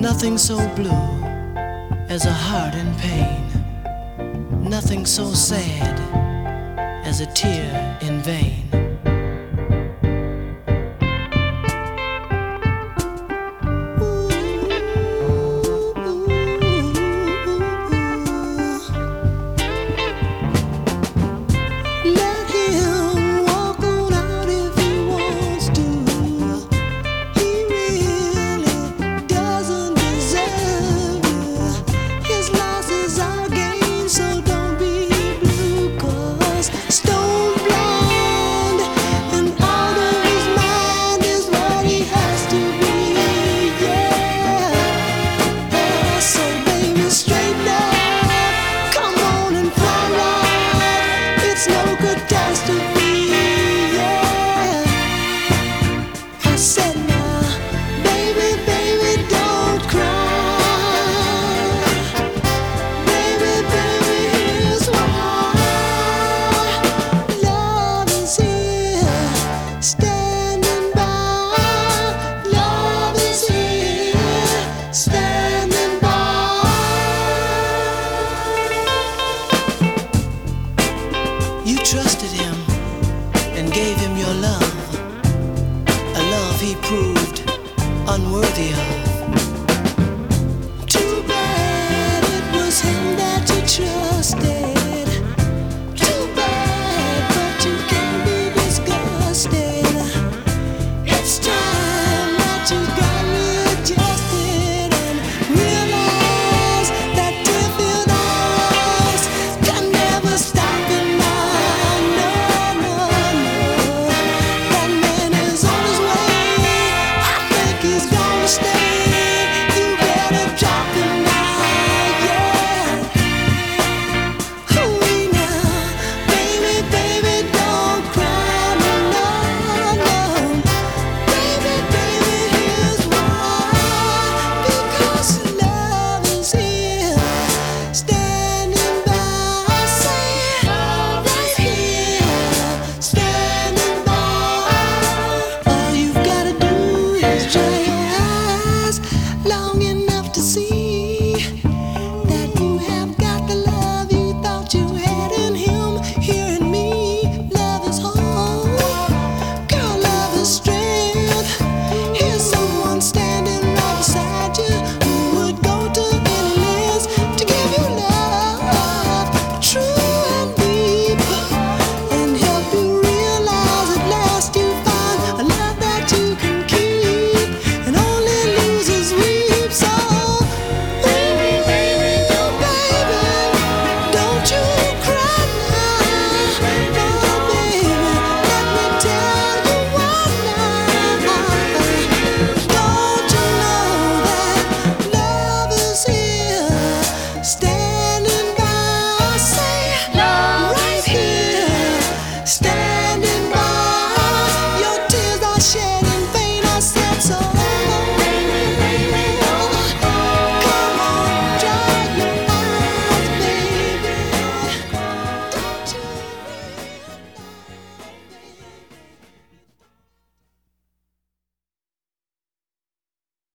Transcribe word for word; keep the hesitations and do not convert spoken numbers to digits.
Nothing so blue as a heart in pain. Nothing so sad as a tear in vain. You trusted him and gave him your love, a love he proved unworthy of. Too bad it was him that you trusted. Too bad, but you can't be disgusted. It's time that you got readjusted and realized that tear-filled eyes can never stop in mine. No, no, no. That man is on his way. I think he's gonna stay. You better drop him now, yeah. Hooey now, baby, baby, don't cry, no, no, no. Baby, baby, here's why. Because love is here, standing by. Say love is here, standing by. All you've gotta do is dry your eyes long enough.